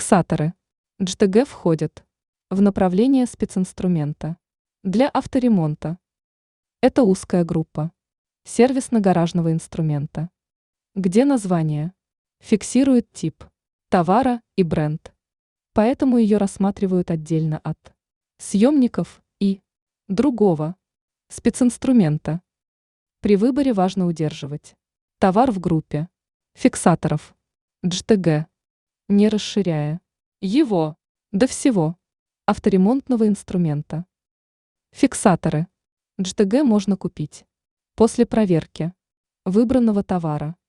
Фиксаторы. ДЖТГ входят в направление специнструмента для авторемонта. Это узкая группа сервисно-гаражного инструмента, где название фиксирует тип товара и бренд, поэтому ее рассматривают отдельно от съемников и другого специнструмента. При выборе важно удерживать товар в группе фиксаторов ДЖТГ, не расширяя его до всего авторемонтного инструмента. Фиксаторы ДЖТГ можно купить после проверки выбранного товара